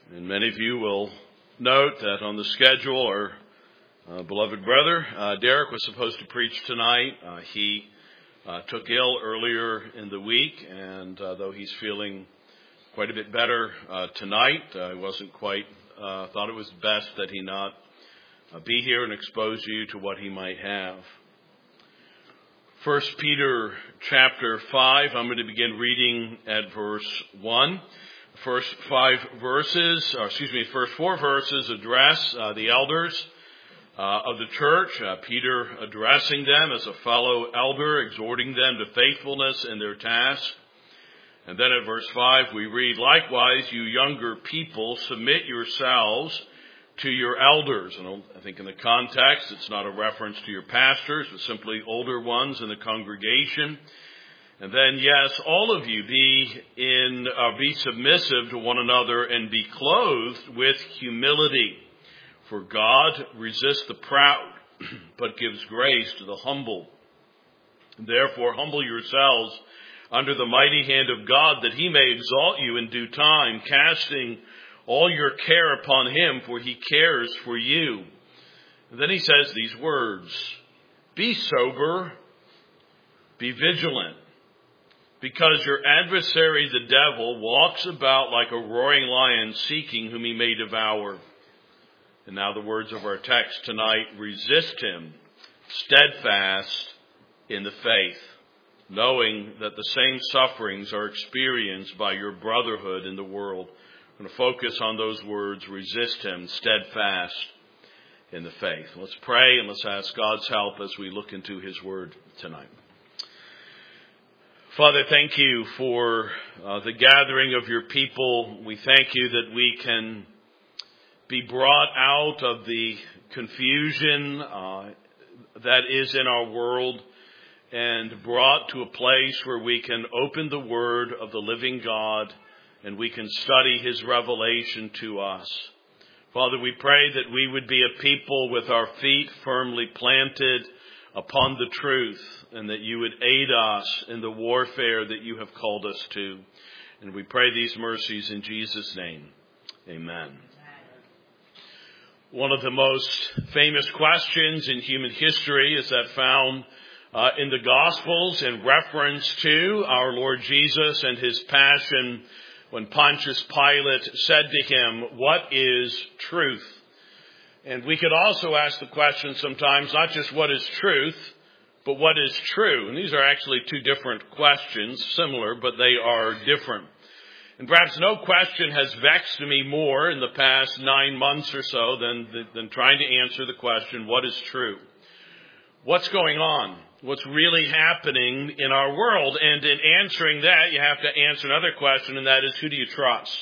And many of you will note that on the schedule, our beloved brother, Derek, was supposed to preach tonight. He took ill earlier in the week, and though he's feeling quite a bit better tonight, I wasn't quite, thought it was best that he not be here and expose you to what he might have. 1 Peter chapter 5, I'm going to begin reading at verse 1. First four verses address the elders of the church. Peter addressing them as a fellow elder, exhorting them to faithfulness in their task. And then at verse 5 we read, "Likewise, you younger people, submit yourselves to your elders." And I think in the context, it's not a reference to your pastors, but simply older ones in the congregation. And then, yes, all of you be submissive to one another and be clothed with humility. For God resists the proud, but gives grace to the humble. Therefore, humble yourselves under the mighty hand of God, that he may exalt you in due time, casting all your care upon him, for he cares for you. And then he says these words, "Be sober, be vigilant. Because your adversary, the devil, walks about like a roaring lion, seeking whom he may devour." And now the words of our text tonight: "Resist him, steadfast in the faith, knowing that the same sufferings are experienced by your brotherhood in the world." I'm going to focus on those words: resist him, steadfast in the faith. Let's pray and let's ask God's help as we look into his word tonight. Father, thank you for the gathering of your people. We thank you that we can be brought out of the confusion that is in our world and brought to a place where we can open the word of the living God and we can study his revelation to us. Father, we pray that we would be a people with our feet firmly planted upon the truth, and that you would aid us in the warfare that you have called us to. And we pray these mercies in Jesus' name. Amen. One of the most famous questions in human history is that found in the Gospels in reference to our Lord Jesus and his passion, when Pontius Pilate said to him, "What is truth?" And we could also ask the question sometimes, not just what is truth, but what is true? And these are actually two different questions, similar, but they are different. And perhaps no question has vexed me more in the past 9 months or so than trying to answer the question, what is true? What's going on? What's really happening in our world? And in answering that, you have to answer another question, and that is, who do you trust?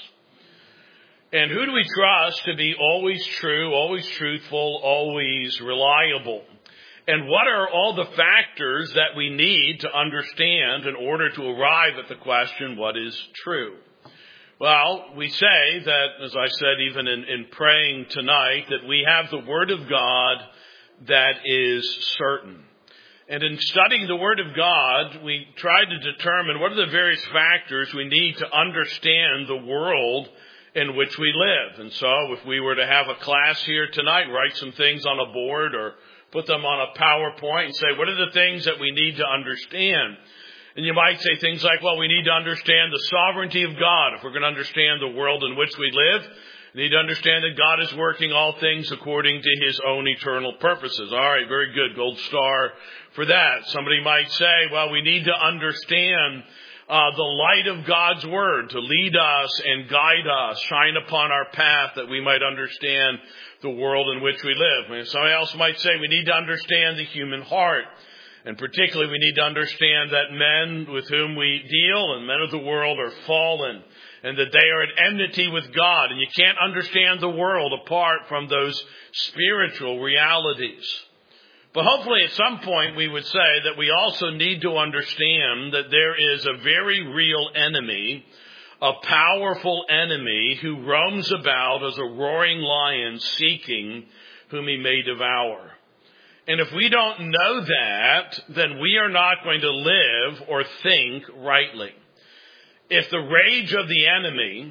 And who do we trust to be always true, always truthful, always reliable? And what are all the factors that we need to understand in order to arrive at the question, what is true? Well, we say that, as I said even in praying tonight, that we have the Word of God that is certain. And in studying the Word of God, we try to determine what are the various factors we need to understand the world in which we live. And so if we were to have a class here tonight, write some things on a board or put them on a PowerPoint and say, what are the things that we need to understand? And you might say things like, well, we need to understand the sovereignty of God. If we're going to understand the world in which we live, we need to understand that God is working all things according to his own eternal purposes. All right, very good. Gold star for that. Somebody might say, well, we need to understand the light of God's word to lead us and guide us, shine upon our path that we might understand the world in which we live. Somebody else might say we need to understand the human heart. And particularly we need to understand that men with whom we deal and men of the world are fallen and that they are at enmity with God. And you can't understand the world apart from those spiritual realities. But hopefully at some point we would say that we also need to understand that there is a very real enemy, a powerful enemy who roams about as a roaring lion seeking whom he may devour. And if we don't know that, then we are not going to live or think rightly. If the rage of the enemy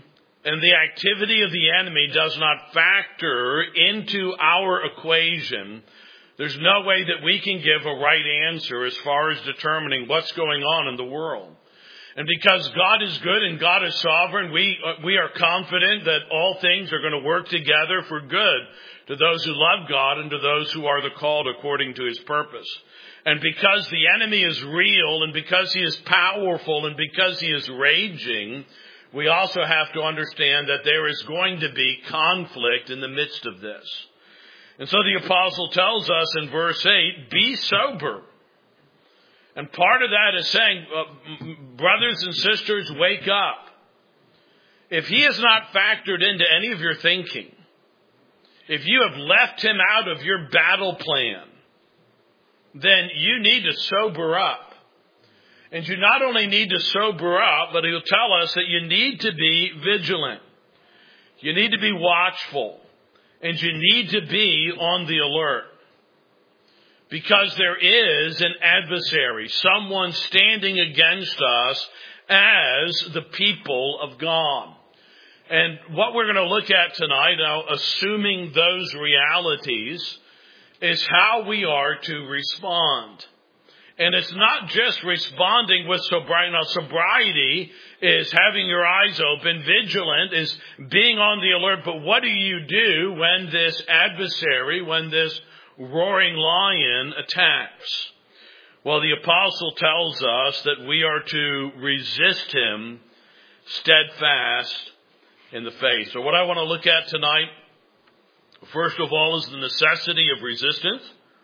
and the activity of the enemy does not factor into our equation, there's no way that we can give a right answer as far as determining what's going on in the world. And because God is good and God is sovereign, we are confident that all things are going to work together for good to those who love God and to those who are the called according to his purpose. And because the enemy is real and because he is powerful and because he is raging, we also have to understand that there is going to be conflict in the midst of this. And so the apostle tells us in verse 8, be sober. And part of that is saying, brothers and sisters, wake up. If he has not factored into any of your thinking, if you have left him out of your battle plan, then you need to sober up. And you not only need to sober up, but he'll tell us that you need to be vigilant. You need to be watchful. And you need to be on the alert. Because there is an adversary, someone standing against us as the people of God. And what we're going to look at tonight, now assuming those realities, is how we are to respond. And it's not just responding with sobriety. Now, sobriety is having your eyes open. Vigilant is being on the alert. But what do you do when this adversary, when this roaring lion attacks? Well, the apostle tells us that we are to resist him steadfast in the faith. So what I want to look at tonight, first of all, is the necessity of resistance.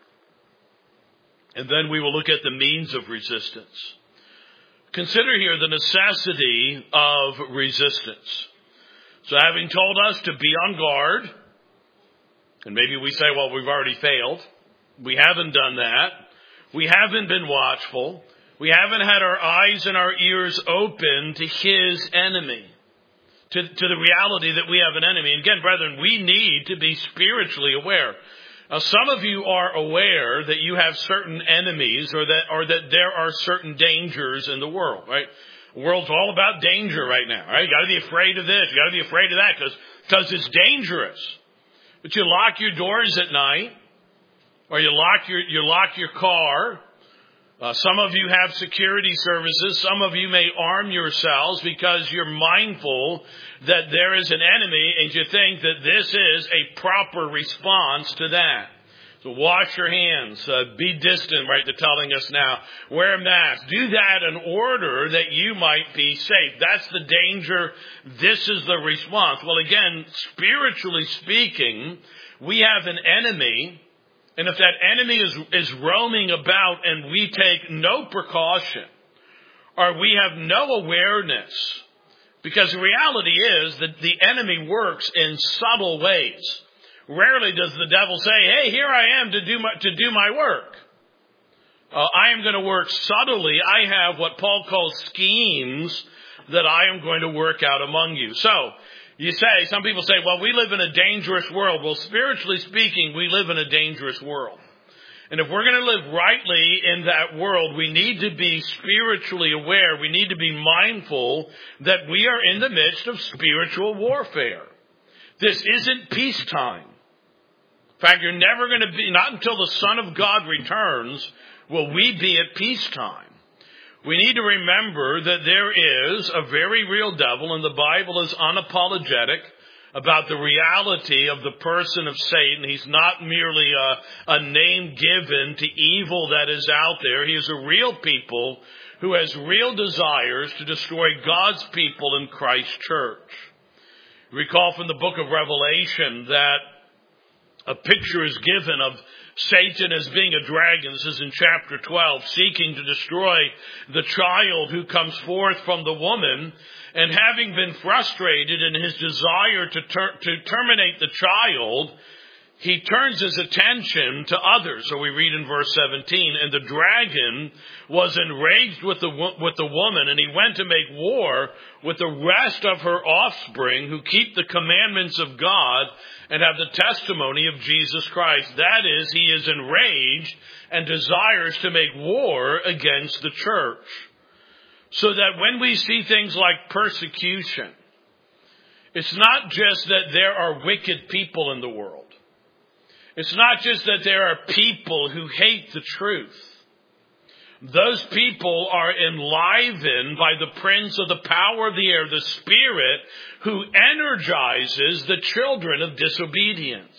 And then we will look at the means of resistance. Consider here the necessity of resistance. So having told us to be on guard, and maybe we say, well, we've already failed. We haven't done that. We haven't been watchful. We haven't had our eyes and our ears open to his enemy, to the reality that we have an enemy. And again, brethren, we need to be spiritually aware. Now, some of you are aware that you have certain enemies or that there are certain dangers in the world, right? The world's all about danger right now, right? You got to be afraid of this. You got to be afraid of that because it's dangerous. But you lock your doors at night, or you lock your car. Some of you have security services. Some of you may arm yourselves because you're mindful that there is an enemy and you think that this is a proper response to that. So wash your hands. Be distant, right? They're telling us now. Wear a mask. Do that in order that you might be safe. That's the danger. This is the response. Well, again, spiritually speaking, we have an enemy. And if that enemy is roaming about and we take no precaution, or we have no awareness, because the reality is that the enemy works in subtle ways. Rarely does the devil say, hey, here I am to do my work. I am going to work subtly. I have what Paul calls schemes that I am going to work out among you. So, some people say, well, we live in a dangerous world. Well, spiritually speaking, we live in a dangerous world. And if we're going to live rightly in that world, we need to be spiritually aware. We need to be mindful that we are in the midst of spiritual warfare. This isn't peacetime. In fact, you're never going to be, not until the Son of God returns, will we be at peacetime. We need to remember that there is a very real devil, and the Bible is unapologetic about the reality of the person of Satan. He's not merely a name given to evil that is out there. He is a real people who has real desires to destroy God's people in Christ's church. Recall from the book of Revelation that a picture is given of Satan as being a dragon. This is in chapter 12, seeking to destroy the child who comes forth from the woman. And having been frustrated in his desire to terminate the child, he turns his attention to others. So we read in verse 17, and the dragon was enraged with the woman, and he went to make war with the rest of her offspring who keep the commandments of God and have the testimony of Jesus Christ. That is, he is enraged and desires to make war against the church. So that when we see things like persecution, It's not just that there are wicked people in the world. It's not just that there are people who hate the truth. Those people are enlivened by the prince of the power of the air, the Spirit, who energizes the children of disobedience.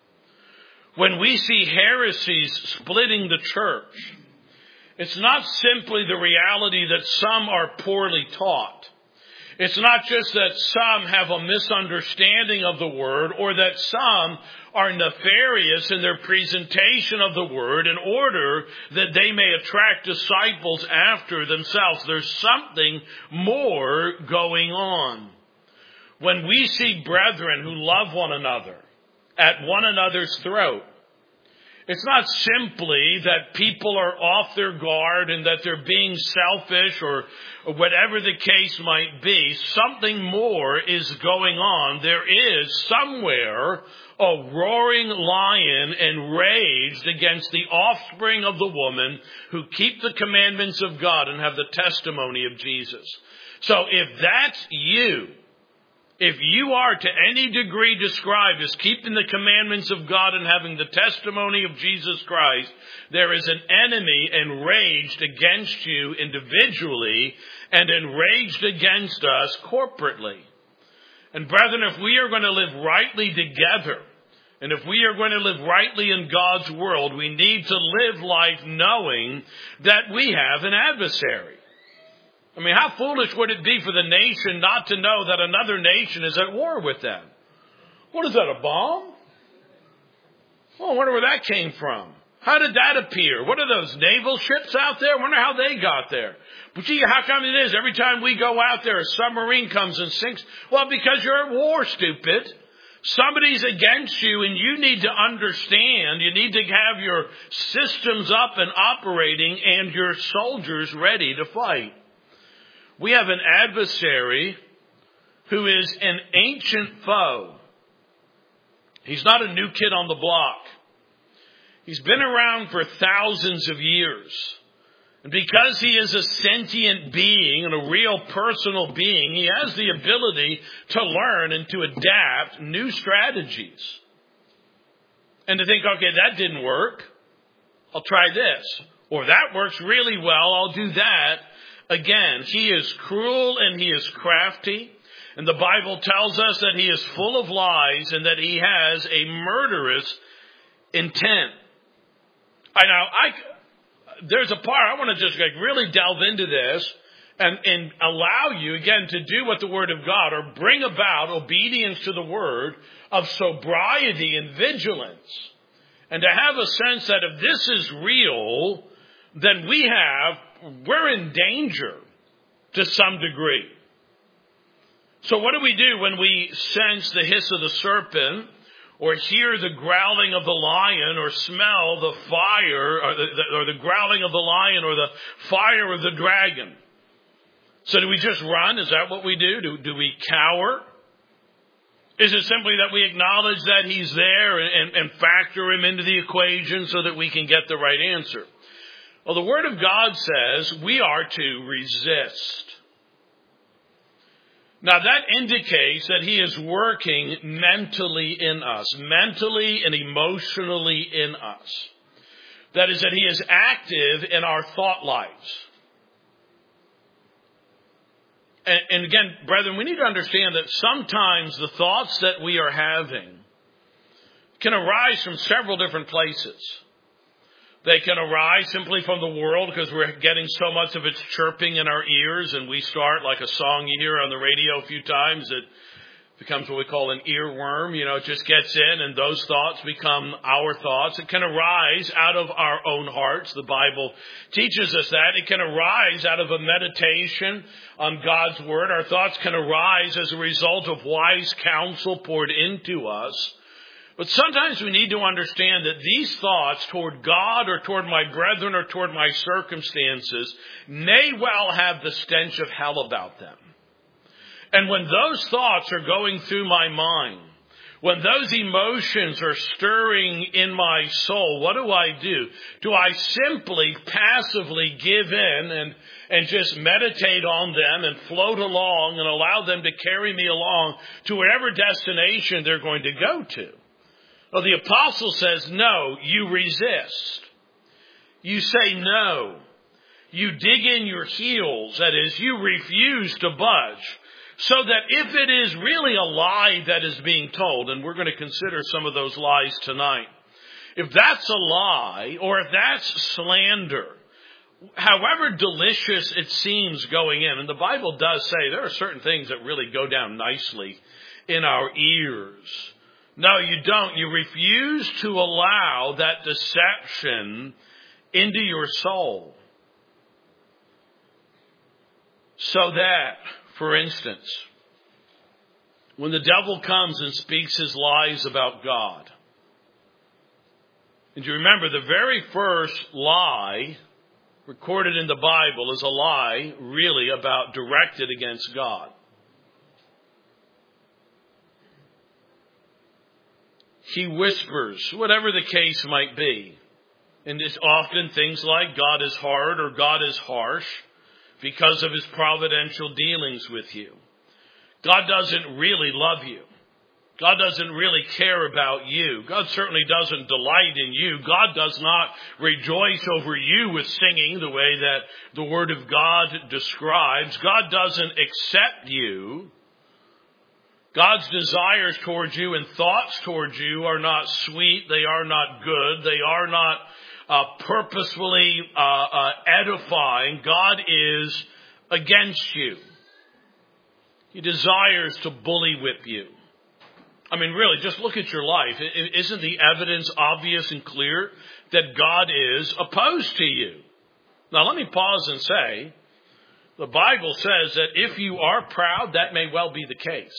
When we see heresies splitting the church, it's not simply the reality that some are poorly taught. It's not just that some have a misunderstanding of the word or that some are nefarious in their presentation of the word in order that they may attract disciples after themselves. There's something more going on. When we see brethren who love one another at one another's throat, it's not simply that people are off their guard and that they're being selfish or whatever the case might be. Something more is going on. There is somewhere a roaring lion enraged against the offspring of the woman who keep the commandments of God and have the testimony of Jesus. So if that's you, if you are to any degree described as keeping the commandments of God and having the testimony of Jesus Christ, there is an enemy enraged against you individually and enraged against us corporately. And brethren, if we are going to live rightly together, and if we are going to live rightly in God's world, we need to live life knowing that we have an adversary. I mean, how foolish would it be for the nation not to know that another nation is at war with them? What is that, a bomb? Oh, I wonder where that came from. How did that appear? What are those naval ships out there? I wonder how they got there. But gee, how come it is every time we go out there, a submarine comes and sinks? Well, because you're at war, stupid. Somebody's against you and you need to understand. You need to have your systems up and operating and your soldiers ready to fight. We have an adversary who is an ancient foe. He's not a new kid on the block. He's been around for thousands of years. And because he is a sentient being and a real personal being, he has the ability to learn and to adapt new strategies. And to think, okay, that didn't work. I'll try this. Or that works really well. I'll do that. Again, he is cruel and he is crafty. And the Bible tells us that he is full of lies and that he has a murderous intent. There's a part, I want to just really delve into this and allow you, again, to do what the Word of God or bring about obedience to the Word of sobriety and vigilance. And to have a sense that if this is real, then we're in danger to some degree. So what do we do when we sense the hiss of the serpent or hear the growling of the lion or smell the fire or the growling of the lion or the fire of the dragon? So do we just run? Is that what we do? Do we cower? Is it simply that we acknowledge that he's there and factor him into the equation so that we can get the right answer? Well, the Word of God says we are to resist. Now, that indicates that he is working mentally in us, mentally and emotionally in us. That is, that he is active in our thought lives. And again, brethren, we need to understand that sometimes the thoughts that we are having can arise from several different places. They can arise simply from the world because we're getting so much of its chirping in our ears, and we start like a song you hear on the radio a few times. It becomes what we call an earworm. It just gets in, and those thoughts become our thoughts. It can arise out of our own hearts. The Bible teaches us that. It can arise out of a meditation on God's Word. Our thoughts can arise as a result of wise counsel poured into us. But sometimes we need to understand that these thoughts toward God or toward my brethren or toward my circumstances may well have the stench of hell about them. And when those thoughts are going through my mind, When those emotions are stirring in my soul, what do? Do I simply passively give in and just meditate on them and float along and allow them to carry me along to whatever destination they're going to go to? Well, the apostle says, no, you resist. You say no. You dig in your heels. That is, you refuse to budge. So that if it is really a lie that is being told, and we're going to consider some of those lies tonight, if that's a lie or if that's slander, however delicious it seems going in, and the Bible does say there are certain things that really go down nicely in our ears. No, you don't. You refuse to allow that deception into your soul. So that, for instance, when the devil comes and speaks his lies about God, and you remember the very first lie recorded in the Bible is a lie really directed against God. He whispers, whatever the case might be, and it's often things like God is hard or God is harsh, because of his providential dealings with you. God doesn't really love you. God doesn't really care about you. God certainly doesn't delight in you. God does not rejoice over you with singing the way that the Word of God describes. God doesn't accept you. God's desires towards you and thoughts towards you are not sweet. They are not good. They are not purposefully edifying. God is against you. He desires to bully whip you. I mean, really, just look at your life. Isn't the evidence obvious and clear that God is opposed to you? Now, let me pause and say, the Bible says that if you are proud, that may well be the case.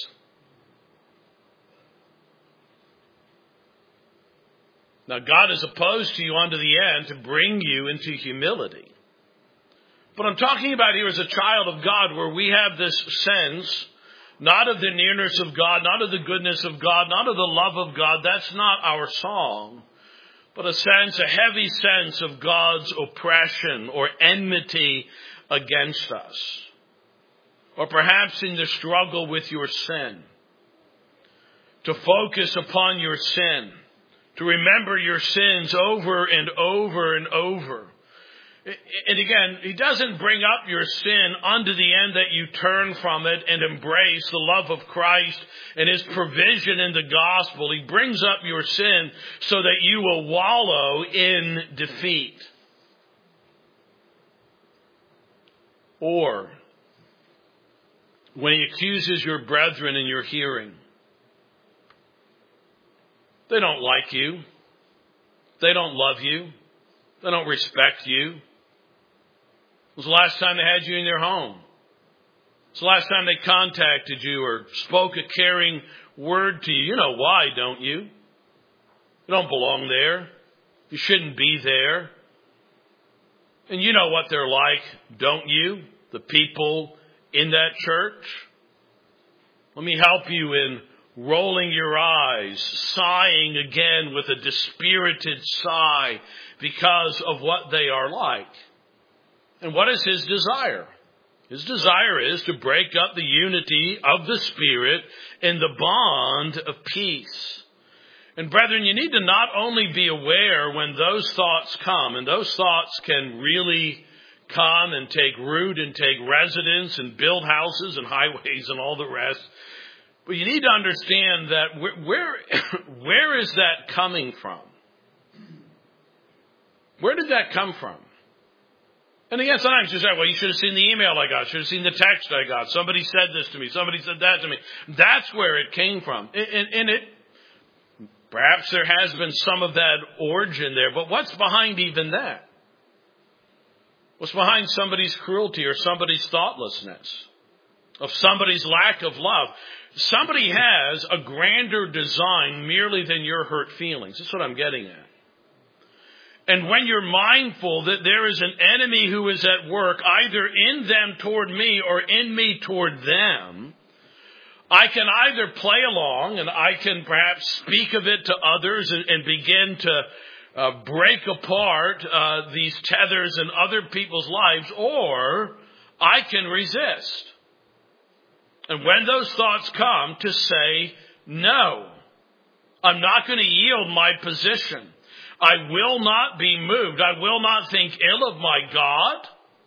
Now, God is opposed to you unto the end to bring you into humility. But I'm talking about here as a child of God where we have this sense, not of the nearness of God, not of the goodness of God, not of the love of God. That's not our song. But a heavy sense of God's oppression or enmity against us. Or perhaps in the struggle with your sin. To focus upon your sin. To remember your sins over and over and over. And again, he doesn't bring up your sin unto the end that you turn from it and embrace the love of Christ and his provision in the gospel. He brings up your sin so that you will wallow in defeat. Or when he accuses your brethren in your hearing, they don't like you. They don't love you. They don't respect you. When was the last time they had you in their home? When was the last time they contacted you or spoke a caring word to you? You know why, don't you? You don't belong there. You shouldn't be there. And you know what they're like, don't you? The people in that church. Let me help you in rolling your eyes, sighing again with a dispirited sigh because of what they are like. And what is his desire? His desire is to break up the unity of the Spirit in the bond of peace. And brethren, you need to not only be aware when those thoughts come, and those thoughts can really come and take root and take residence and build houses and highways and all the rest. But you need to understand that where is that coming from? Where did that come from? And again, sometimes you say, well, you should have seen the email I got. Should have seen the text I got. Somebody said this to me. Somebody said that to me. That's where it came from. And perhaps there has been some of that origin there. But what's behind even that? What's behind somebody's cruelty or somebody's thoughtlessness? Of somebody's lack of love? Somebody has a grander design merely than your hurt feelings. That's what I'm getting at. And when you're mindful that there is an enemy who is at work, either in them toward me or in me toward them, I can either play along and I can perhaps speak of it to others and begin to break apart these tethers in other people's lives, or I can resist. And when those thoughts come, to say, no, I'm not going to yield my position. I will not be moved. I will not think ill of my God.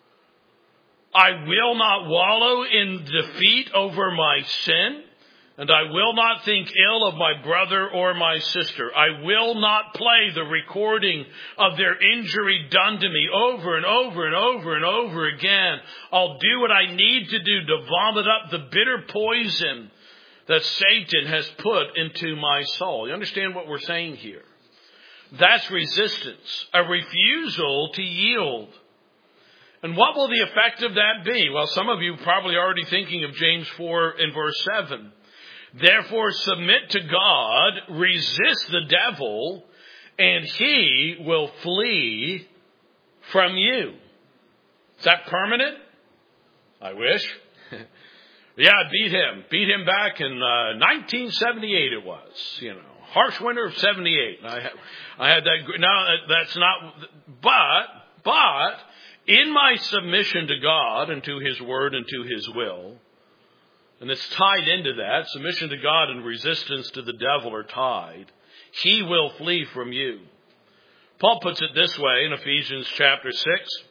I will not wallow in defeat over my sin. And I will not think ill of my brother or my sister. I will not play the recording of their injury done to me over and over and over and over again. I'll do what I need to do to vomit up the bitter poison that Satan has put into my soul. You understand what we're saying here? That's resistance, a refusal to yield. And what will the effect of that be? Well, some of you are probably already thinking of James 4 and verse 7. Therefore, submit to God, resist the devil, and he will flee from you. Is that permanent? I wish. Yeah, beat him back in 1978 it was, harsh winter of 78. I had that. No, that's not, but in my submission to God and to his word and to his will, and it's tied into that, submission to God and resistance to the devil are tied, he will flee from you. Paul puts it this way in Ephesians chapter 6,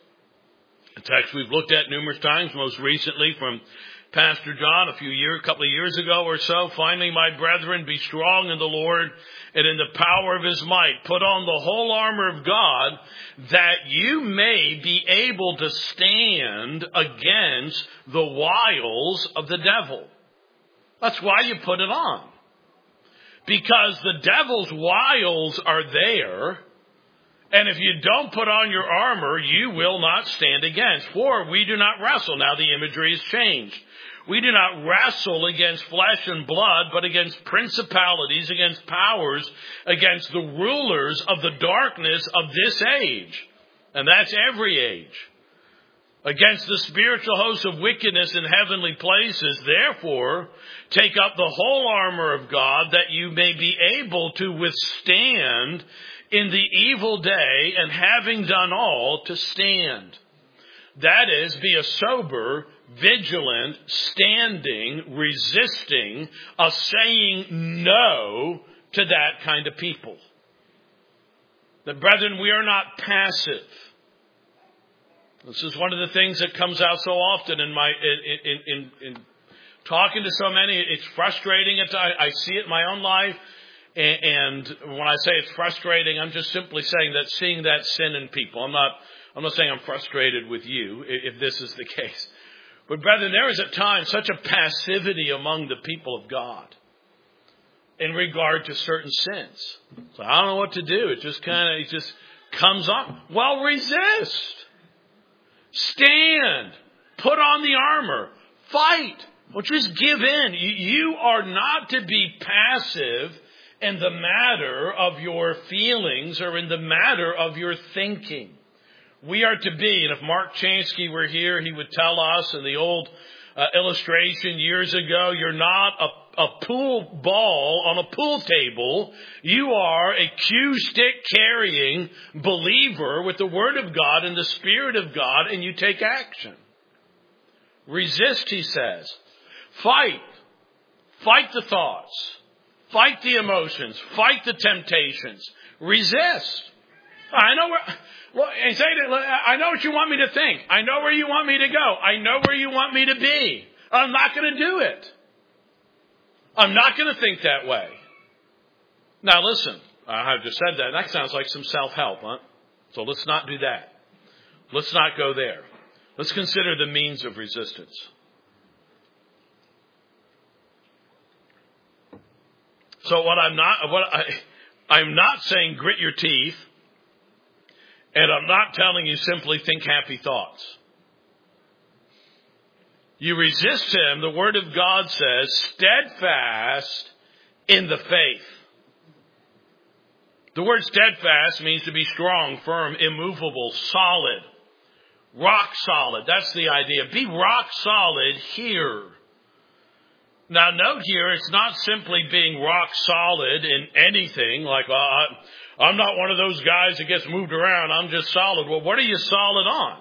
a text we've looked at numerous times, most recently from Pastor John a couple of years ago or so. Finally, my brethren, be strong in the Lord and in the power of his might. Put on the whole armor of God, that you may be able to stand against the wiles of the devil. That's why you put it on. Because the devil's wiles are there. And if you don't put on your armor, you will not stand against. For we do not wrestle. Now the imagery has changed. We do not wrestle against flesh and blood, but against principalities, against powers, against the rulers of the darkness of this age. And that's every age. Against the spiritual hosts of wickedness in heavenly places. Therefore, take up the whole armor of God, that you may be able to withstand in the evil day, and having done all, to stand. That is, be a sober, vigilant, standing, resisting, a saying no to that kind of people. But brethren, we are not passive. This is one of the things that comes out so often in talking to so many. It's frustrating. I see it in my own life. And when I say it's frustrating, I'm just simply saying that seeing that sin in people. I'm not saying I'm frustrated with you if this is the case. But brethren, there is at times such a passivity among the people of God in regard to certain sins. So I don't know what to do. It just comes up. Well, resist. Stand. Put on the armor. Fight. Well, just give in. You are not to be passive in the matter of your feelings or in the matter of your thinking. We are to be, and if Mark Chansky were here, he would tell us in the old illustration years ago, you're not a pool ball on a pool table. You are a cue stick carrying believer with the Word of God and the Spirit of God, and you take action. Resist, he says. Fight. Fight the thoughts. Fight the emotions. Fight the temptations. Resist. I know I know what you want me to think. I know where you want me to go. I know where you want me to be. I'm not going to do it. I'm not going to think that way. Now listen, I've just said that. That sounds like some self-help, huh? So let's not do that. Let's not go there. Let's consider the means of resistance. So I'm not saying grit your teeth, and I'm not telling you simply think happy thoughts. You resist him, the Word of God says, steadfast in the faith. The word steadfast means to be strong, firm, immovable, solid, rock solid. That's the idea. Be rock solid here Now note here, it's not simply being rock solid in anything, like, I'm not one of those guys that gets moved around, I'm just solid. Well, what are you solid on?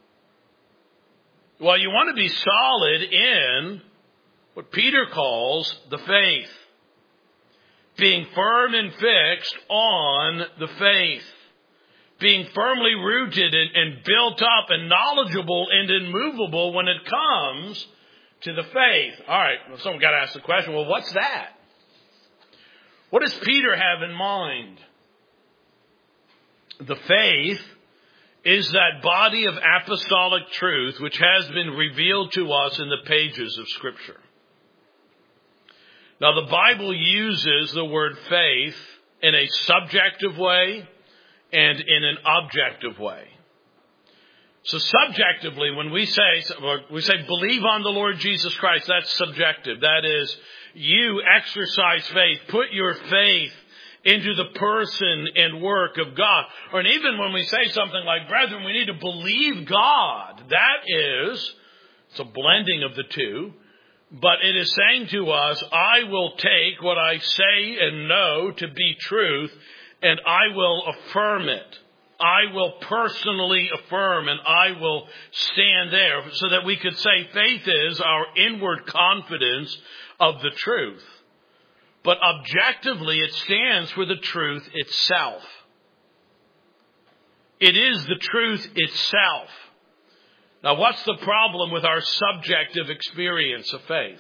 Well, you want to be solid in what Peter calls the faith. Being firm and fixed on the faith. Being firmly rooted and built up and knowledgeable and immovable when it comes to the faith. All right, well, someone got to ask the question, well, what's that? What does Peter have in mind? The faith is that body of apostolic truth which has been revealed to us in the pages of Scripture. Now, the Bible uses the word faith in a subjective way and in an objective way. So subjectively, when we say believe on the Lord Jesus Christ, that's subjective. That is, you exercise faith, put your faith into the person and work of God. Or even when we say something like, brethren, we need to believe God, that is, it's a blending of the two, but it is saying to us, I will take what I say and know to be truth, and I will affirm it. I will personally affirm, and I will stand there, so that we could say faith is our inward confidence of the truth. But objectively, it stands for the truth itself. It is the truth itself. Now, what's the problem with our subjective experience of faith?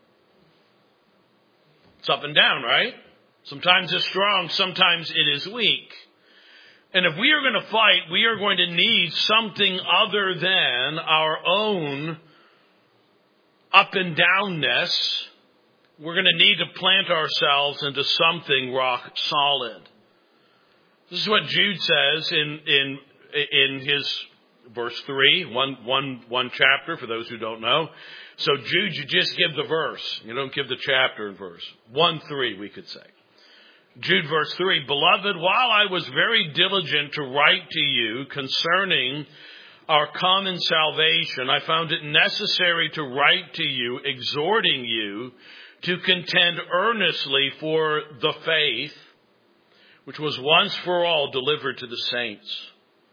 It's up and down, right? Sometimes it's strong, sometimes it is weak. And if we are going to fight, we are going to need something other than our own up and downness. We're going to need to plant ourselves into something rock solid. This is what Jude says in his verse 3, one chapter for those who don't know. So Jude, you just give the verse. You don't give the chapter and verse. 1:3, we could say. Jude verse 3, Beloved, while I was very diligent to write to you concerning our common salvation, I found it necessary to write to you, exhorting you to contend earnestly for the faith, which was once for all delivered to the saints.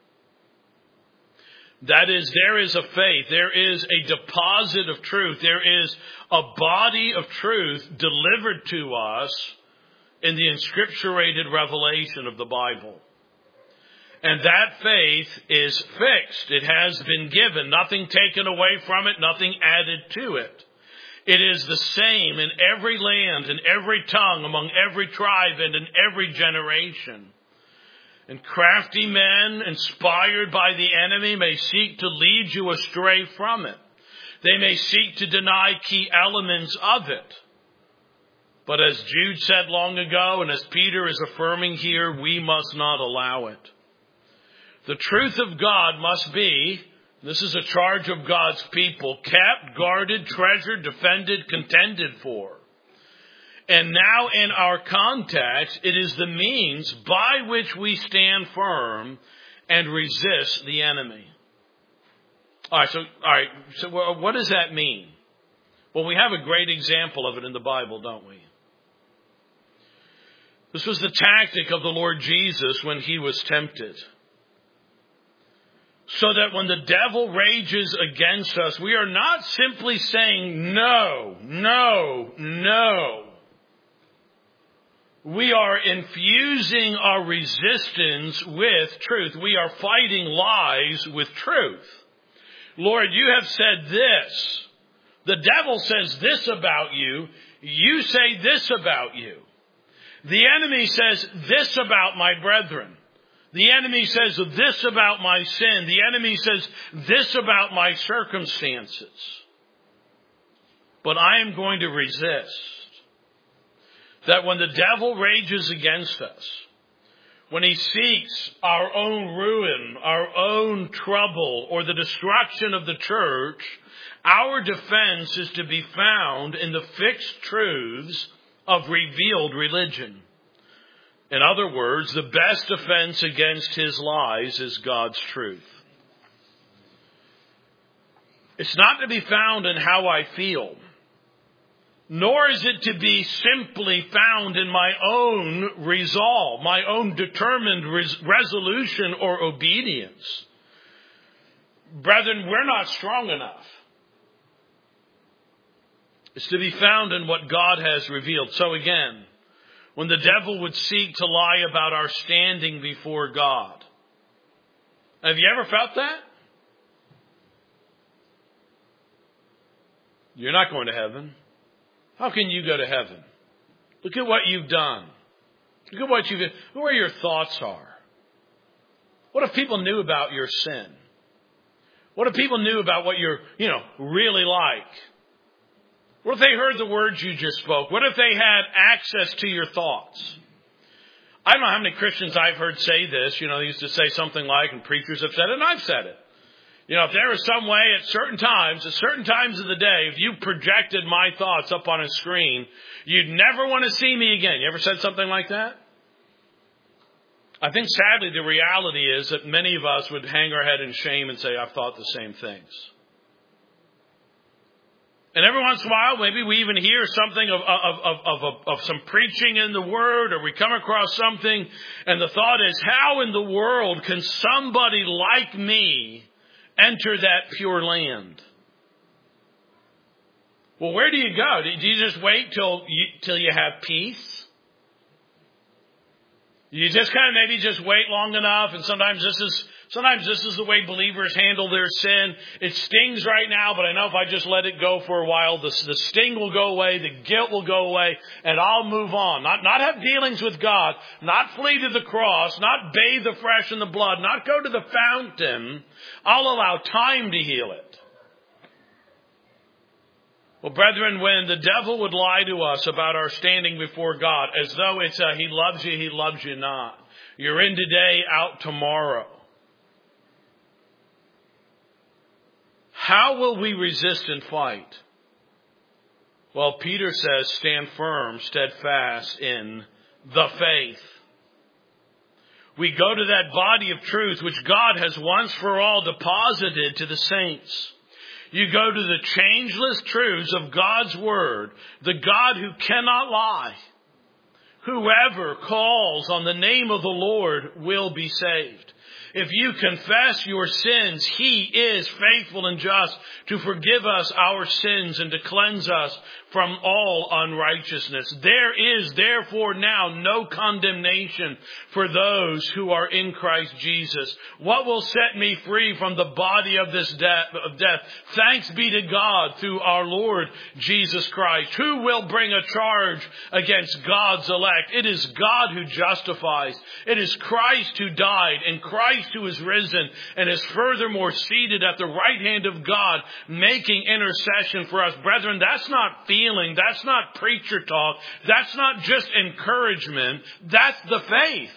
That is, there is a faith, there is a deposit of truth, there is a body of truth delivered to us in the inscripturated revelation of the Bible. And that faith is fixed. It has been given. Nothing taken away from it, nothing added to it. It is the same in every land, in every tongue, among every tribe, and in every generation. And crafty men, inspired by the enemy, may seek to lead you astray from it. They may seek to deny key elements of it. But as Jude said long ago, and as Peter is affirming here, we must not allow it. The truth of God must be, this is a charge of God's people, kept, guarded, treasured, defended, contended for. And now in our context, it is the means by which we stand firm and resist the enemy. All right, so what does that mean? Well, we have a great example of it in the Bible, don't we? This was the tactic of the Lord Jesus when he was tempted. So that when the devil rages against us, we are not simply saying no, no, no. We are infusing our resistance with truth. We are fighting lies with truth. Lord, you have said this. The devil says this about you. You say this about you. The enemy says this about my brethren. The enemy says this about my sin. The enemy says this about my circumstances. But I am going to resist. That when the devil rages against us, when he seeks our own ruin, our own trouble, or the destruction of the church, our defense is to be found in the fixed truths of revealed religion. In other words, the best defense against his lies is God's truth. It's not to be found in how I feel. Nor is it to be simply found in my own resolve, my own determined resolution or obedience. Brethren, we're not strong enough. It's to be found in what God has revealed. So again, when the devil would seek to lie about our standing before God, have you ever felt that? You're not going to heaven. How can you go to heaven? Look at what you've done. Look at what you've, where your thoughts are. What if people knew about your sin? What if people knew about what you're, really like? What if they heard the words you just spoke? What if they had access to your thoughts? I don't know how many Christians I've heard say this. They used to say something like, and preachers have said it, and I've said it. If there was some way at certain times of the day, if you projected my thoughts up on a screen, you'd never want to see me again. You ever said something like that? I think sadly the reality is that many of us would hang our head in shame and say, I've thought the same things. And every once in a while, maybe we even hear something of some preaching in the Word, or we come across something, and the thought is, how in the world can somebody like me enter that pure land? Well, where do you go? Do you just wait till you have peace? You just kind of maybe just wait long enough, and sometimes this is the way believers handle their sin. It stings right now, but I know if I just let it go for a while, the sting will go away, the guilt will go away, and I'll move on. Not have dealings with God, not flee to the cross, not bathe afresh in the blood, not go to the fountain. I'll allow time to heal it. Well, brethren, when the devil would lie to us about our standing before God, as though it's he loves you not. You're in today, out tomorrow. How will we resist and fight? Well, Peter says, stand firm, steadfast in the faith. We go to that body of truth which God has once for all deposited to the saints. You go to the changeless truths of God's Word, the God who cannot lie. Whoever calls on the name of the Lord will be saved. If you confess your sins, He is faithful and just to forgive us our sins and to cleanse us from all unrighteousness. There is therefore now no condemnation for those who are in Christ Jesus. What will set me free from the body of this death? Thanks be to God through our Lord Jesus Christ. Who will bring a charge against God's elect? It is God who justifies. It is Christ who died and Christ who is risen and is furthermore seated at the right hand of God, making intercession for us. Brethren, that's not feeling. That's not preacher talk. That's not just encouragement. That's the faith.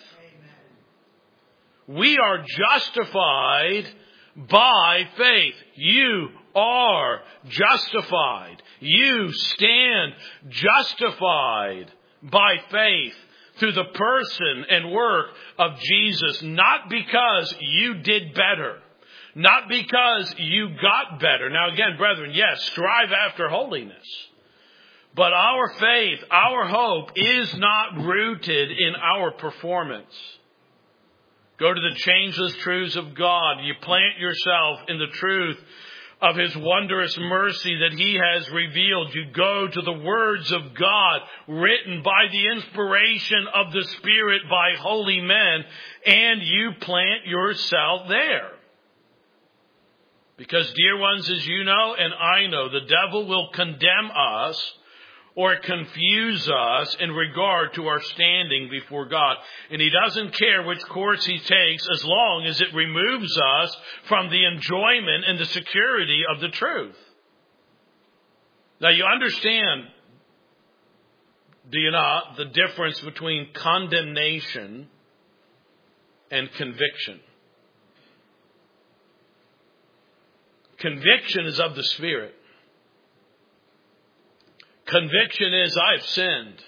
Amen. We are justified by faith. You are justified. You stand justified by faith through the person and work of Jesus, not because you did better, not because you got better. Now again, brethren, yes, strive after holiness. But our faith, our hope is not rooted in our performance. Go to the changeless truths of God. You plant yourself in the truth of His wondrous mercy that He has revealed. You go to the words of God written by the inspiration of the Spirit by holy men, and you plant yourself there. Because, dear ones, as you know and I know, the devil will condemn us or confuse us in regard to our standing before God. And he doesn't care which course he takes as long as it removes us from the enjoyment and the security of the truth. Now you understand, do you not, the difference between condemnation and conviction. Conviction is of the Spirit. Conviction is, I've sinned.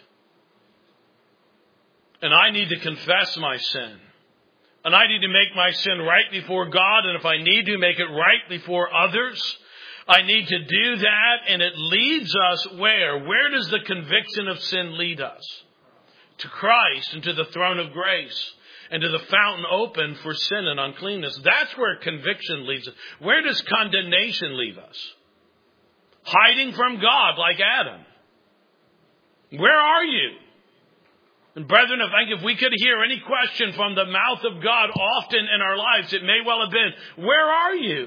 And I need to confess my sin. And I need to make my sin right before God. And if I need to make it right before others, I need to do that, and it leads us where? Where does the conviction of sin lead us? To Christ and to the throne of grace and to the fountain open for sin and uncleanness. That's where conviction leads us. Where does condemnation leave us? Hiding from God like Adam. Where are you? And brethren, if we could hear any question from the mouth of God often in our lives, it may well have been, where are you?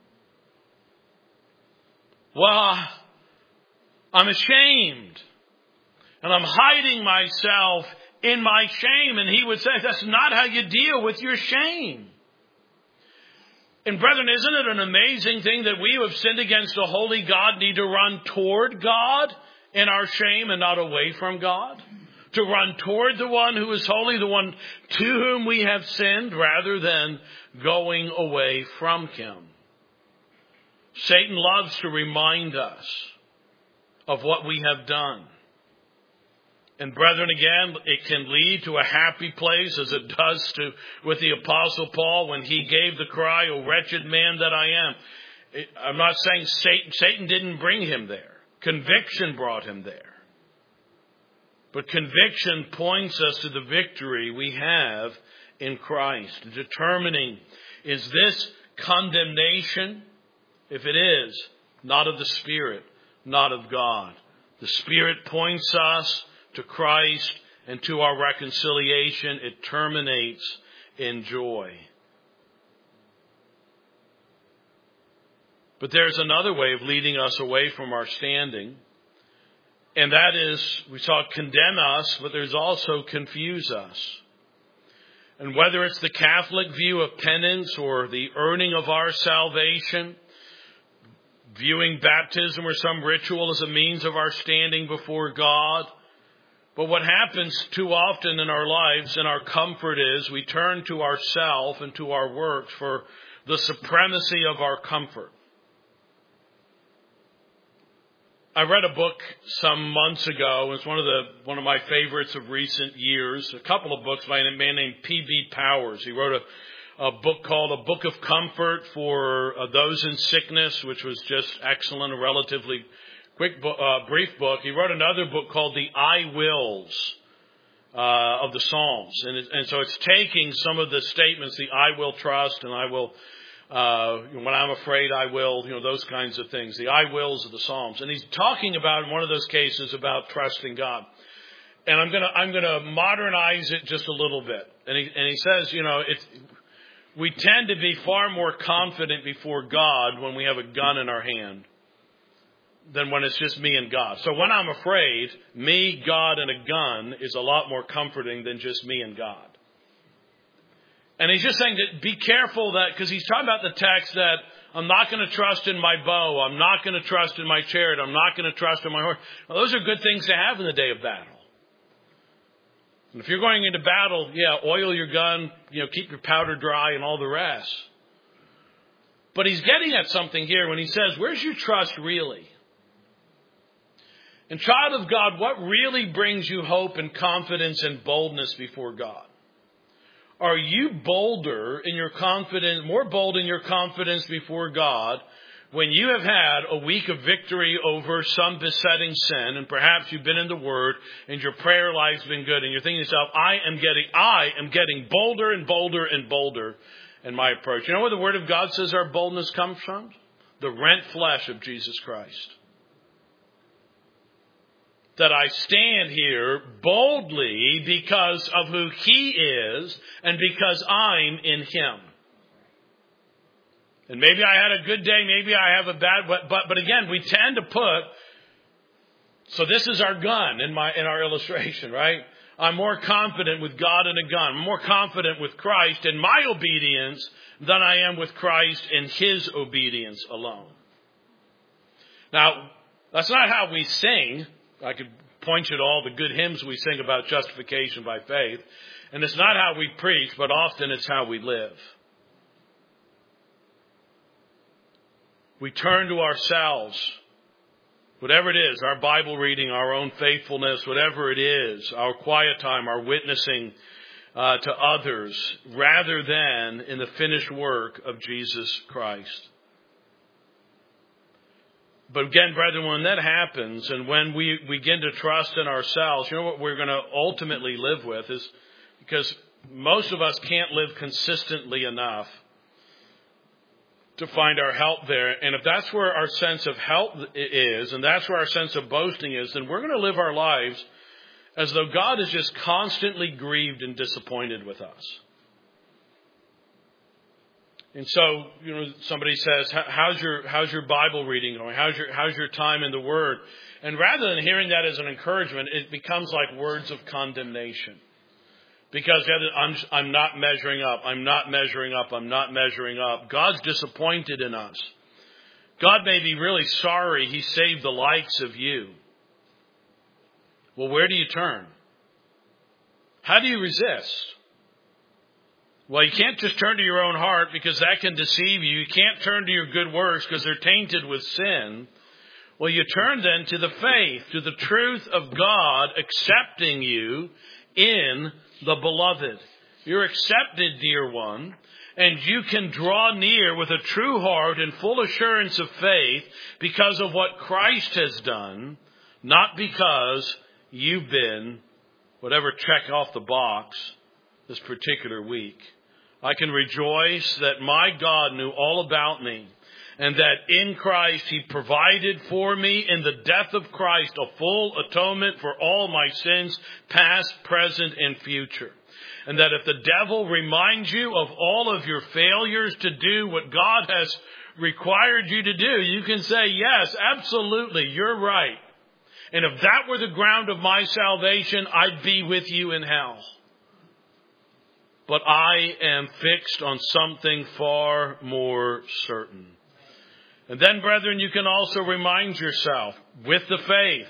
Well, I'm ashamed. And I'm hiding myself in my shame. And he would say, that's not how you deal with your shame. And brethren, isn't it an amazing thing that we who have sinned against a holy God need to run toward God in our shame and not away from God? To run toward the one who is holy, the one to whom we have sinned, rather than going away from him. Satan loves to remind us of what we have done. And brethren, again, it can lead to a happy place, as it does with the Apostle Paul when he gave the cry, "O wretched man that I am." I'm not saying Satan didn't bring him there. Conviction brought him there. But conviction points us to the victory we have in Christ. Determining, is this condemnation? If it is, not of the Spirit, not of God. The Spirit points us to Christ and to our reconciliation. It terminates in joy. But there's another way of leading us away from our standing. And that is, we saw it condemn us, but there's also confuse us. And whether it's the Catholic view of penance or the earning of our salvation, viewing baptism or some ritual as a means of our standing before God. But what happens too often in our lives and our comfort is we turn to ourselves and to our works for the supremacy of our comfort. I read a book some months ago. It's one of my favorites of recent years. A couple of books by a man named P.B. Powers. He wrote a book called A Book of Comfort for Those in Sickness, which was just excellent, a relatively quick brief book. He wrote another book called The I Wills of the Psalms. And so it's taking some of the statements, the I will trust and I will... when I'm afraid I will, those kinds of things, the I wills of the Psalms. And he's talking about, in one of those cases, about trusting God. And I'm going to modernize it just a little bit. And he says, we tend to be far more confident before God when we have a gun in our hand than when it's just me and God. So when I'm afraid, me, God, and a gun is a lot more comforting than just me and God. And he's just saying that be careful that, because he's talking about the text that I'm not going to trust in my bow. I'm not going to trust in my chariot. I'm not going to trust in my horse. Well, those are good things to have in the day of battle. And if you're going into battle, oil your gun, keep your powder dry and all the rest. But he's getting at something here when he says, where's your trust really? And child of God, what really brings you hope and confidence and boldness before God? Are you bolder in your confidence, more bold in your confidence before God when you have had a week of victory over some besetting sin, and perhaps you've been in the Word and your prayer life's been good, and you're thinking to yourself, I am getting bolder and bolder and bolder in my approach. You know where the Word of God says our boldness comes from? The rent flesh of Jesus Christ. That I stand here boldly because of who He is and because I'm in Him. And maybe I had a good day, maybe I have a bad, but again, we tend to put, so this is our gun in our illustration, right? I'm more confident with God in a gun. I'm more confident with Christ in my obedience than I am with Christ in His obedience alone. Now, that's not how we sing. I could point you to all the good hymns we sing about justification by faith. And it's not how we preach, but often it's how we live. We turn to ourselves, whatever it is, our Bible reading, our own faithfulness, whatever it is, our quiet time, our witnessing to others, rather than in the finished work of Jesus Christ. But again, brethren, when that happens and when we begin to trust in ourselves, you know what we're going to ultimately live with is, because most of us can't live consistently enough to find our help there. And if that's where our sense of help is, and that's where our sense of boasting is, then we're going to live our lives as though God is just constantly grieved and disappointed with us. And so, you know, somebody says, how's your Bible reading going? How's your time in the Word? And rather than hearing that as an encouragement, it becomes like words of condemnation. Because I'm not measuring up. I'm not measuring up. I'm not measuring up. God's disappointed in us. God may be really sorry He saved the likes of you. Well, where do you turn? How do you resist? Well, you can't just turn to your own heart because that can deceive you. You can't turn to your good works because they're tainted with sin. Well, you turn then to the faith, to the truth of God accepting you in the beloved. You're accepted, dear one, and you can draw near with a true heart and full assurance of faith because of what Christ has done, not because you've been whatever check off the box this particular week. I can rejoice that my God knew all about me and that in Christ He provided for me in the death of Christ a full atonement for all my sins, past, present, and future. And that if the devil reminds you of all of your failures to do what God has required you to do, you can say, yes, absolutely, you're right. And if that were the ground of my salvation, I'd be with you in hell. But I am fixed on something far more certain. And then, brethren, you can also remind yourself with the faith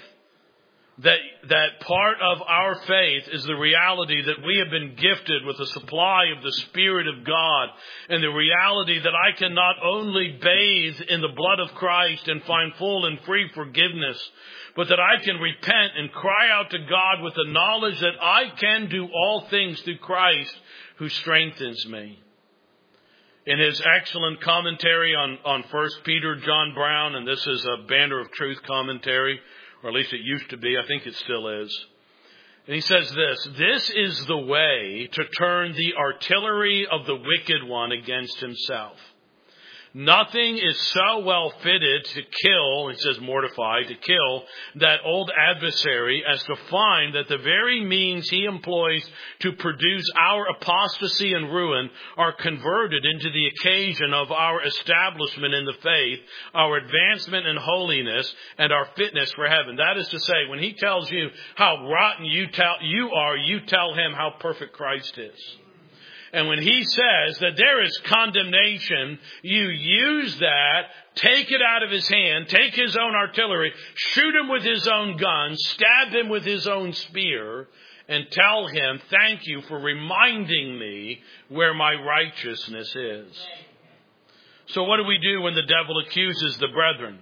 that part of our faith is the reality that we have been gifted with a supply of the Spirit of God, and the reality that I can not only bathe in the blood of Christ and find full and free forgiveness, but that I can repent and cry out to God with the knowledge that I can do all things through Christ who strengthens me. In his excellent commentary on 1 Peter, John Brown, and this is a Banner of Truth commentary, or at least it used to be, I think it still is. And he says this is the way to turn the artillery of the wicked one against himself. Nothing is so well fitted to kill, it says mortify, to kill that old adversary as to find that the very means he employs to produce our apostasy and ruin are converted into the occasion of our establishment in the faith, our advancement in holiness, and our fitness for heaven. That is to say, when he tells you how rotten you are, you tell him how perfect Christ is. And when he says that there is condemnation, you use that, take it out of his hand, take his own artillery, shoot him with his own gun, stab him with his own spear, and tell him, thank you for reminding me where my righteousness is. So what do we do when the devil accuses the brethren?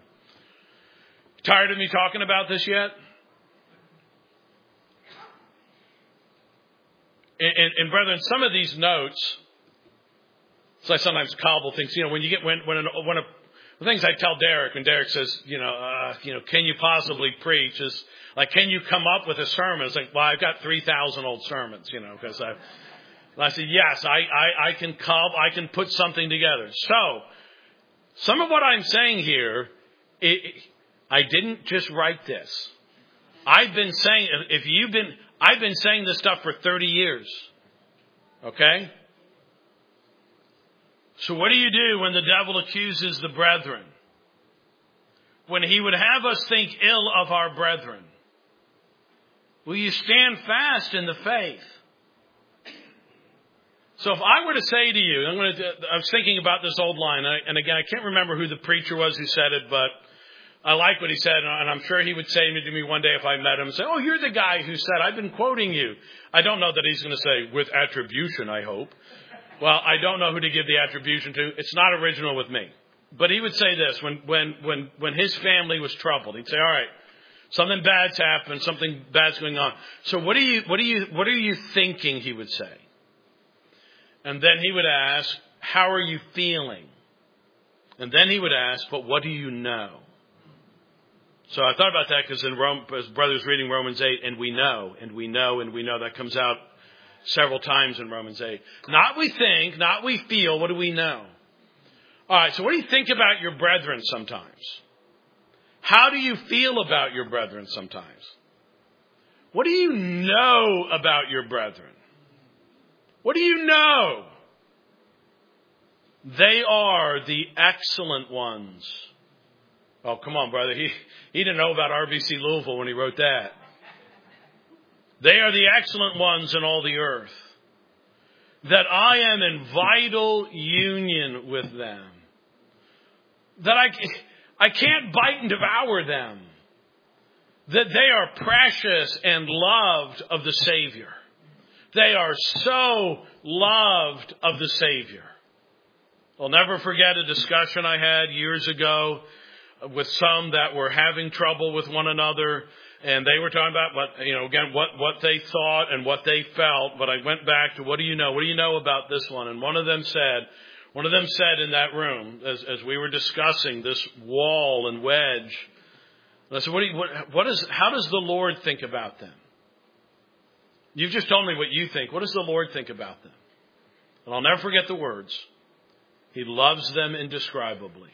Tired of me talking about this yet? And brethren, some of these notes, so I sometimes cobble things. You know, when you get the things I tell Derek, when Derek says, can you possibly preach? Is like, can you come up with a sermon? It's like, well, I've got 3,000 old sermons, because I said, yes, I can put something together. So, some of what I'm saying here, I didn't just write this. I've been saying, I've been saying this stuff for 30 years. Okay? So what do you do when the devil accuses the brethren? When he would have us think ill of our brethren? Will you stand fast in the faith? So if I were to say to you, I was thinking about this old line, and again, I can't remember who the preacher was who said it, but I like what he said, and I'm sure he would say to me one day if I met him, say, oh, you're the guy who said, I've been quoting you. I don't know that he's going to say, with attribution, I hope. Well, I don't know who to give the attribution to. It's not original with me. But he would say this, when his family was troubled, he'd say, all right, something bad's happened, something bad's going on. So what are you thinking, he would say. And then he would ask, how are you feeling? And then he would ask, but what do you know? So I thought about that because as brothers reading Romans 8, and we know, that comes out several times in Romans 8. Not we think, not we feel, what do we know? All right, so what do you think about your brethren sometimes? How do you feel about your brethren sometimes? What do you know about your brethren? What do you know? They are the excellent ones. Oh, come on, brother. He didn't know about RBC Louisville when he wrote that. They are the excellent ones in all the earth. That I am in vital union with them. That I can't bite and devour them. That they are precious and loved of the Savior. They are so loved of the Savior. I'll never forget a discussion I had years ago with some that were having trouble with one another. And they were talking about what they thought and what they felt. But I went back to, what do you know? What do you know about this one? And one of them said in that room, as we were discussing this wall and wedge, and I said, how does the Lord think about them? You've just told me what you think. What does the Lord think about them? And I'll never forget the words. He loves them indescribably.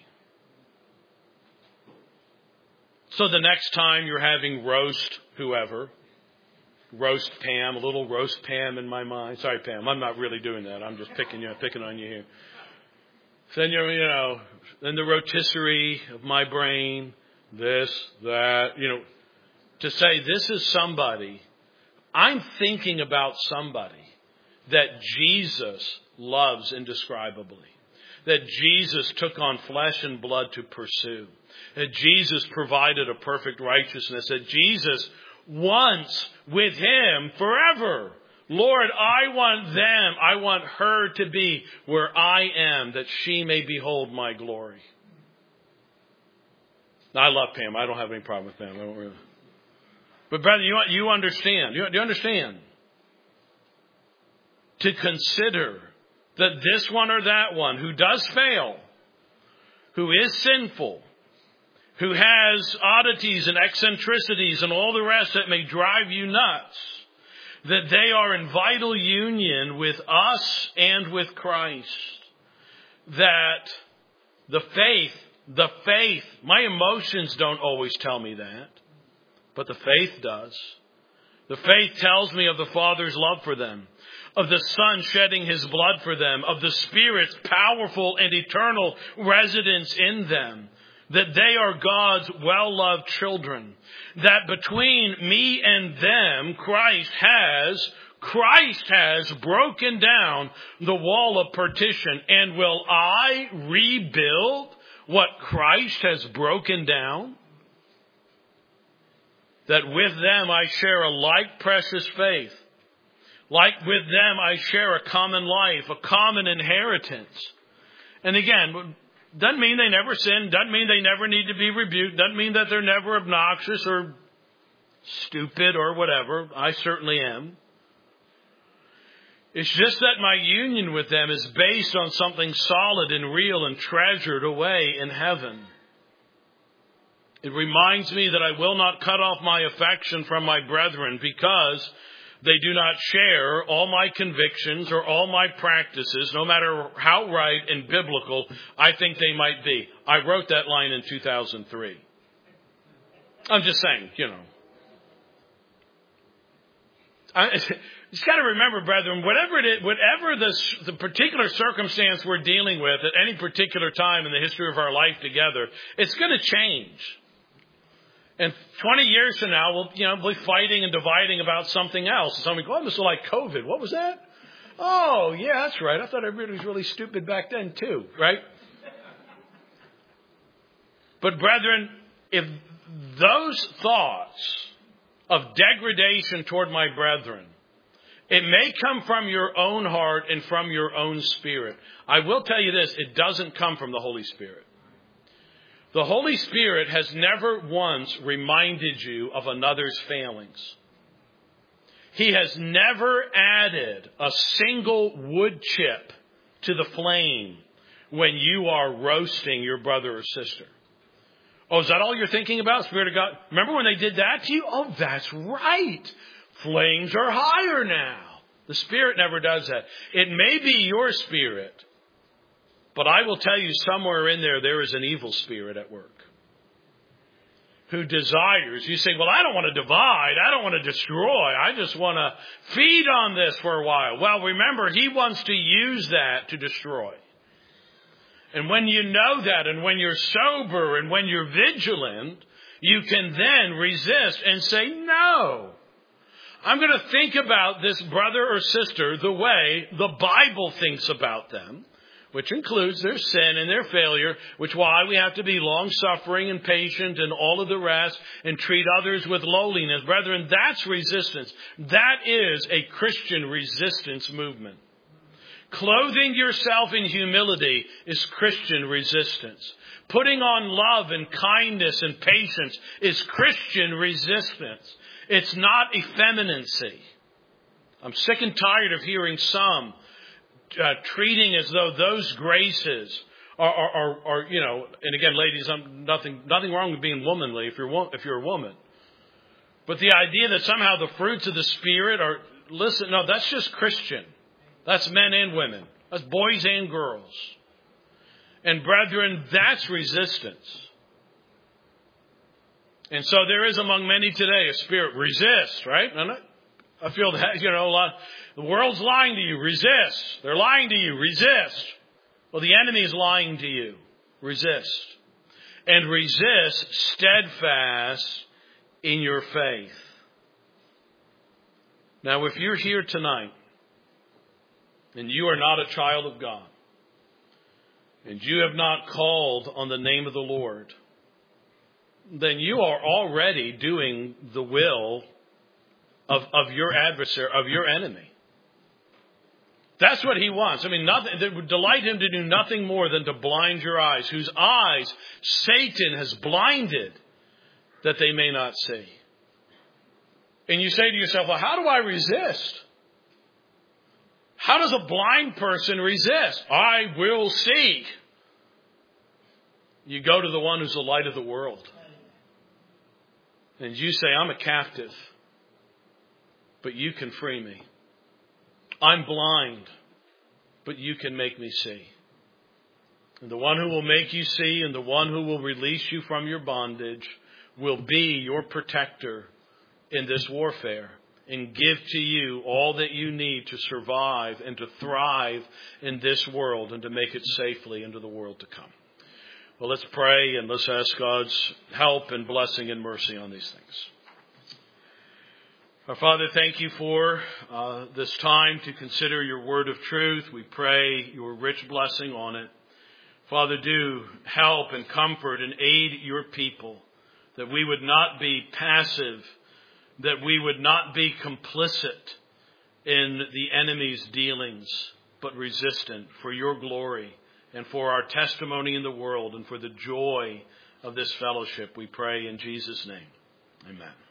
So the next time you're having roast whoever, roast Pam, a little roast Pam in my mind. Sorry, Pam, I'm not really doing that. I'm just picking on you here. Then then the rotisserie of my brain, this, that, to say this is somebody. I'm thinking about somebody that Jesus loves indescribably. That Jesus took on flesh and blood to pursue. That Jesus provided a perfect righteousness. That Jesus wants with him forever. Lord, I want her to be where I am, that she may behold my glory. Now, I love Pam. I don't have any problem with Pam. I don't really. But brother, you understand. Do you understand? To consider that this one or that one who does fail, who is sinful, who has oddities and eccentricities and all the rest that may drive you nuts, that they are in vital union with us and with Christ. That the faith, my emotions don't always tell me that, but the faith does. The faith tells me of the Father's love for them, of the Son shedding his blood for them, of the Spirit's powerful and eternal residence in them, that they are God's well-loved children, that between me and them, Christ has broken down the wall of partition. And will I rebuild what Christ has broken down? That with them I share a like precious faith. Like with them I share a common life, a common inheritance. And again, doesn't mean they never sin, doesn't mean they never need to be rebuked, doesn't mean that they're never obnoxious or stupid or whatever. I certainly am. It's just that my union with them is based on something solid and real and treasured away in heaven. It reminds me that I will not cut off my affection from my brethren because they do not share all my convictions or all my practices, no matter how right and biblical I think they might be. I wrote that line in 2003. I'm just saying, Just got to remember, brethren, whatever the particular circumstance we're dealing with at any particular time in the history of our life together, it's going to change. And 20 years from now, we'll be fighting and dividing about something else. And somebody goes, this is like COVID. What was that? Oh, yeah, that's right. I thought everybody was really stupid back then too, right? But brethren, if those thoughts of degradation toward my brethren, it may come from your own heart and from your own spirit. I will tell you this, it doesn't come from the Holy Spirit. The Holy Spirit has never once reminded you of another's failings. He has never added a single wood chip to the flame when you are roasting your brother or sister. Oh, is that all you're thinking about? Spirit of God. Remember when they did that to you? Oh, that's right. Flames are higher now. The Spirit never does that. It may be your spirit, but I will tell you somewhere in there is an evil spirit at work who desires. You say, well, I don't want to divide. I don't want to destroy. I just want to feed on this for a while. Well, remember, he wants to use that to destroy. And when you know that, and when you're sober, and when you're vigilant, you can then resist and say, no. I'm going to think about this brother or sister the way the Bible thinks about them, which includes their sin and their failure, which why we have to be long-suffering and patient and all of the rest and treat others with lowliness. Brethren, that's resistance. That is a Christian resistance movement. Clothing yourself in humility is Christian resistance. Putting on love and kindness and patience is Christian resistance. It's not effeminacy. I'm sick and tired of hearing some treating as though those graces are and again, ladies, nothing wrong with being womanly if you're a woman. But the idea that somehow the fruits of the Spirit no, that's just Christian. That's men and women. That's boys and girls. And brethren, that's resistance. And so there is among many today a spirit, resist, right? And I feel that, a lot. The world's lying to you, resist. They're lying to you, resist. Well, the enemy is lying to you, resist. And resist steadfast in your faith. Now, if you're here tonight, and you are not a child of God, and you have not called on the name of the Lord, then you are already doing the will of your adversary, of your enemy. That's what he wants. It would delight him to do nothing more than to blind your eyes, whose eyes Satan has blinded that they may not see. And you say to yourself, well, how do I resist? How does a blind person resist? I will see. You go to the one who's the light of the world. And you say, I'm a captive, but you can free me. I'm blind, but you can make me see. And the one who will make you see and the one who will release you from your bondage will be your protector in this warfare and give to you all that you need to survive and to thrive in this world and to make it safely into the world to come. Well, let's pray and let's ask God's help and blessing and mercy on these things. Our Father, thank you for this time to consider your word of truth. We pray your rich blessing on it. Father, do help and comfort and aid your people, that we would not be passive, that we would not be complicit in the enemy's dealings, but resistant for your glory and for our testimony in the world and for the joy of this fellowship. We pray in Jesus' name. Amen.